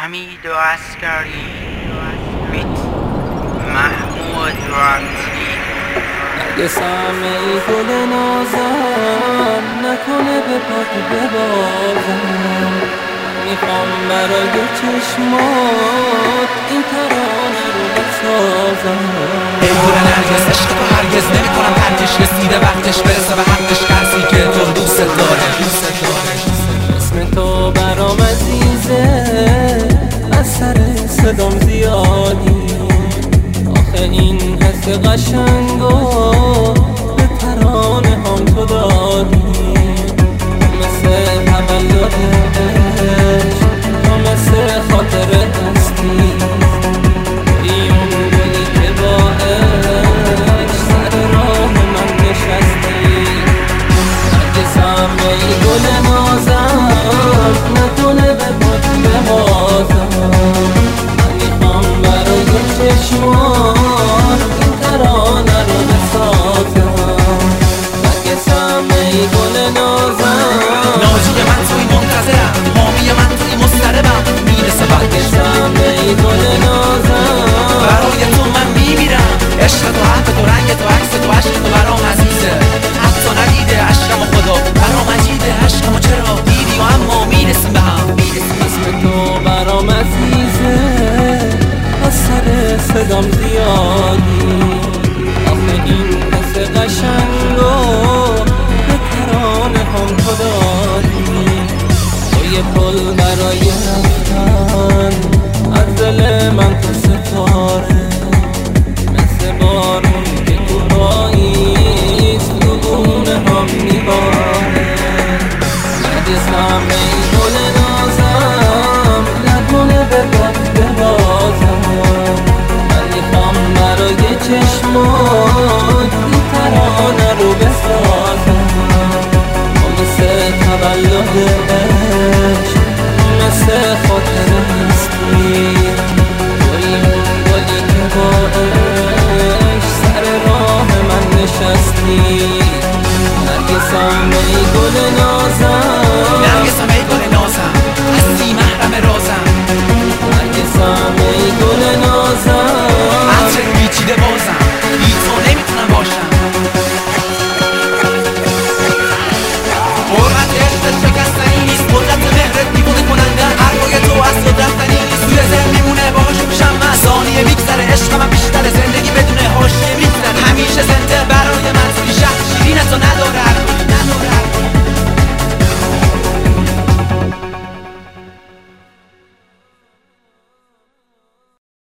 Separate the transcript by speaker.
Speaker 1: حمید و عسکری میت محمود رامتی
Speaker 2: نرگسم ای گل نازم نکنه به پاک ببازم. میخوام برای چشمات این ترانه رو بسازم.
Speaker 3: ای گل نرگس عشق تو هرگز نمیکنم ترکش، رسیده وقتش برسه به حقش کسی که تو دوست داره.
Speaker 2: اسم تو برام عزیزه، از سر صدام زیادی. آخه این حس قشنگو به ترانه هم تو دادی. مثل تولد عشق، تو مثل خاطر هستی. توی اون گلی که با عشق سر راه من نشستی. نرگسم ای گل نازم نکنه به پاک ببازم. من میخوام برای چشمان این ترانه رو بسازم. نرگسم ای گل نازم،
Speaker 3: ناجی من توی منتظرم، حامی من توی مضطربم. میرسه وقتش،
Speaker 2: نرگسم ای گل نازم،
Speaker 3: برای تو من میمیرم. عشق تو، حرف تو، رنگ تو، عکس تو، عشق تو برام عزیزه. حتی ندیده عشقمو خدا برام عجیبه. عشقمو چرا دیدی و اما میرسیم به هم.
Speaker 2: اسم تو برام عزیزه، از سر صدام زیادی. آخه این حس قشنگو به ترانه هم تو دادی. تو یه پل برای رفتن از دل من تو